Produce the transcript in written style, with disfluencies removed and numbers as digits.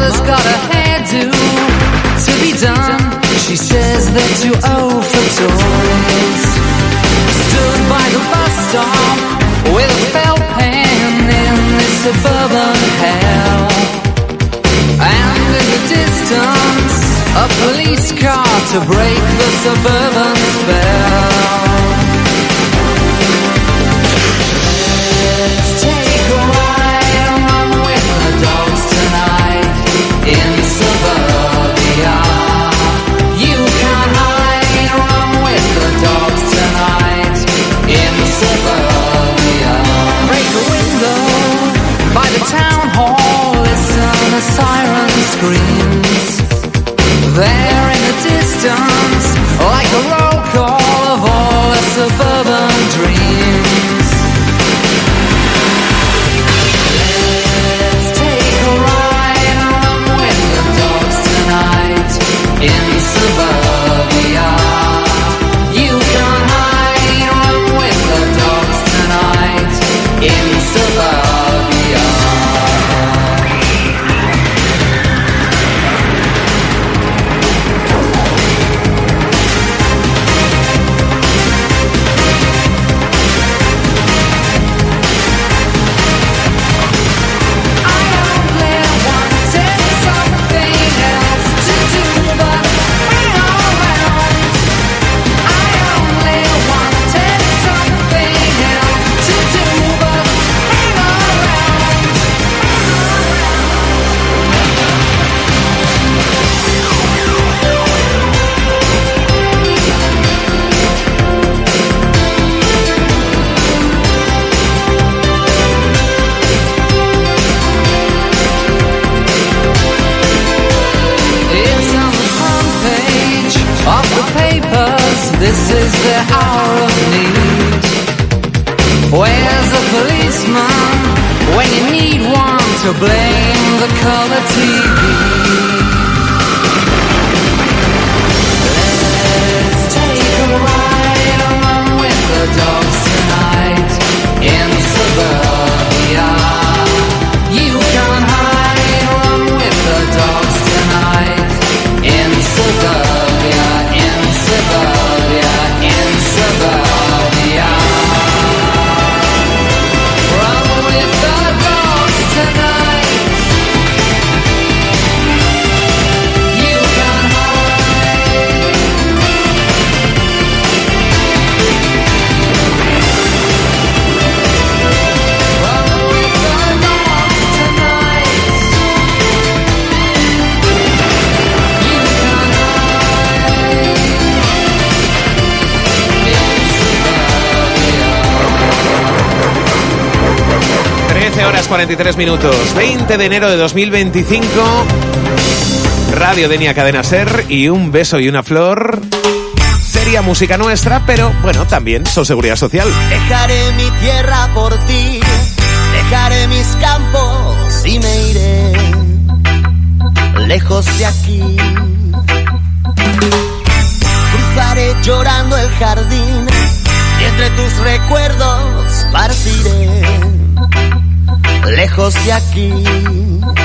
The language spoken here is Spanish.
Mother's got a hairdo to be done. She says that you owe for toys. Stood by the bus stop with a felt pen in this suburban hell. And in the distance, a police car to break the suburban spell. Let's take a ride and run with the dogs tonight in suburbia. You can't hide, run with the dogs tonight in suburbia. Break a window by the town hall, listen a siren screams. There in the distance, like a roll call of all the suburban dreams. Let's take a ride and run with the dogs tonight in suburbia. You can't hide, run with the dogs tonight in suburbia. This is the hour of need. Where's the policeman when you need one to blame the color TV? Let's take a ride and run with the dogs tonight in suburbia. You can't hide, run with the dogs tonight in suburbia, in suburbia. In suburbia, run with the dogs tonight. You can hide. Run with the dogs tonight. You can hide. 13 horas 43 minutos, 20 de enero de 2025. Radio Denia Cadena Ser y un beso y una flor. Sería música nuestra, pero bueno, también son seguridad social. Dejaré mi tierra por ti, dejaré mis campos y me iré lejos de aquí. Cruzaré llorando el jardín y entre tus recuerdos partiré lejos de aquí.